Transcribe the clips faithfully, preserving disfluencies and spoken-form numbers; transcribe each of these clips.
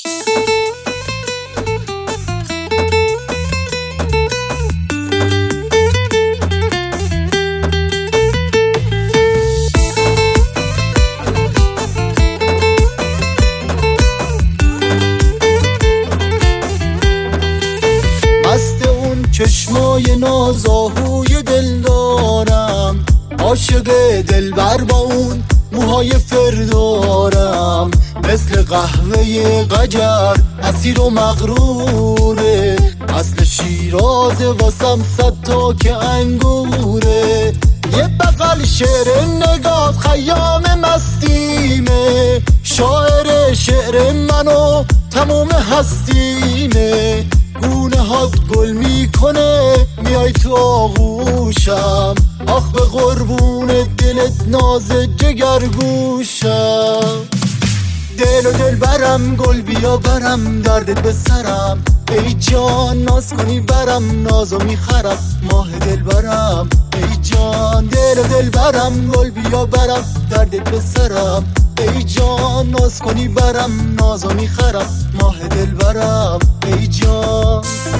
مست اون چشمای نازاهوی دل دارم، عاشق دلبر با اون موهای فردارم. مثل قهوه قجر اسیر و مغروره، اصل شیراز واسم صد تا که انگوره. یه بغل شعر نگاه خیام مستیمه، شاعر شعر منو تموم هستیمه. گونه هات گل میکنه میای تو آغوشم، آخ به قربون دلت ناز جگرگوشم. دل و دل برم گل بیا برم دردت به سرم، ای جان ناز کنی برم نازو میخرم ماه دل برم. ای جان دل و دل برم گل بیا برم دردت به سرم، ای جان ناز کنی برم نازو میخرم ماه دل برم. ای جان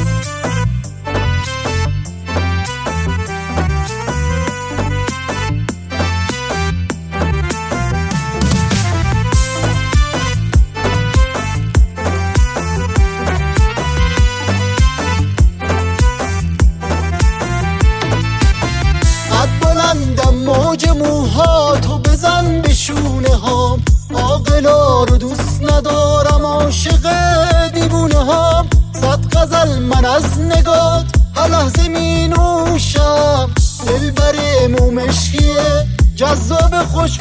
موج موهاتو بزن به شونه هام، عاقلا رو دوست ندارم عاشق دیوونه هام. صد غزل من از نگات هر لحظه می نوشم، دلبر مومشکیه جذاب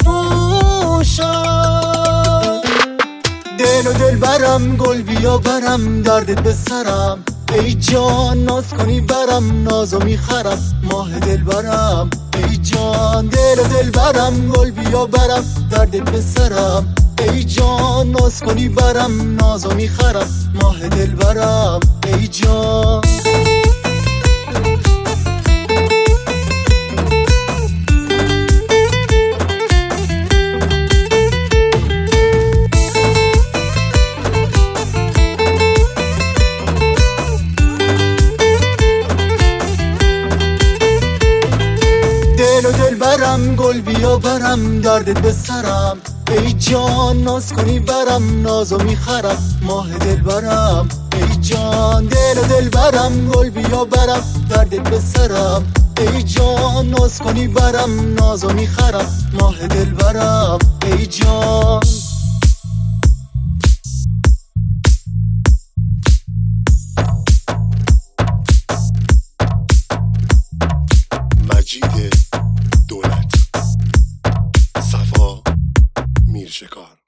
خوشبوشم. دل و دل برم گل بیا برم دردت به سرم، ای جان ناز کنی برم نازو میخرم ماه دل برم. ای جان دل و دل برم گل بیا برم دردت به سرم، ای جان ناز کنی برم نازو میخرم ماه دل برم. ای جان دل و دل برم گل بیا برم دردت به سرم، ای جان ناز کنی برم نازو میخرم ماه دل برم. ای جان دل و دل برم گل بیا برم دردت به سرم، ای جان ناز کنی برم نازو میخرم ماه دل برم. ای جان مجید دولت، صفا میرشکار.